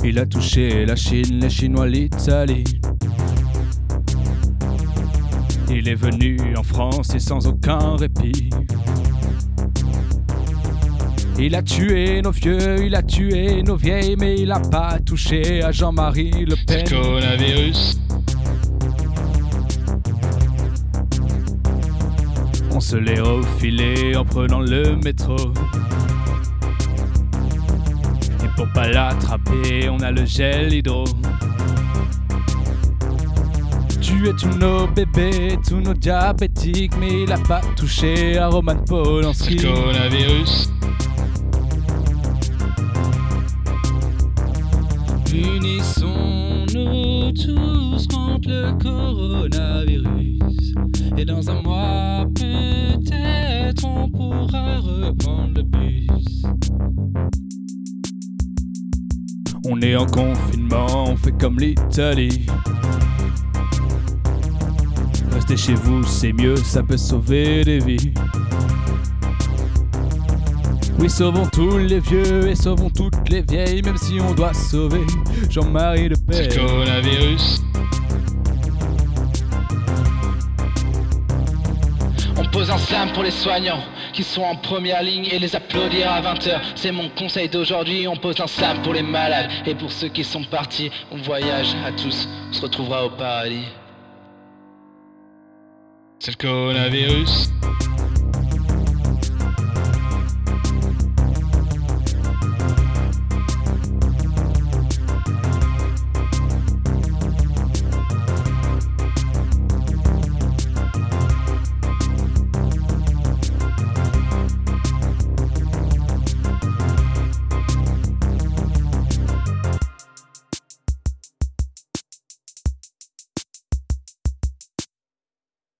Il a touché la Chine, les Chinois, l'Italie. Il est venu en France et sans aucun répit. Il a tué nos vieux, il a tué nos vieilles, mais il a pas touché à Jean-Marie Le Pen. C'est le coronavirus. On se l'est refilé en prenant le métro. Et pour pas l'attraper, on a le gel hydro. Tuer tous nos bébés, tous nos diabétiques, mais il a pas touché à Roman Polanski. C'est le coronavirus. Unissons-nous tous contre le coronavirus. Et dans un mois, peut-être on pourra reprendre le bus. On est en confinement, on fait comme l'Italie. Restez chez vous, c'est mieux, ça peut sauver des vies. Oui, sauvons tous les vieux et sauvons toutes les vieilles, même si on doit sauver Jean-Marie Le Pen. C'est le coronavirus. On pose un slam pour les soignants qui sont en première ligne et les applaudir à 20h. C'est mon conseil d'aujourd'hui, on pose un slam pour les malades. Et pour ceux qui sont partis, on voyage à tous, on se retrouvera au paradis. C'est le coronavirus.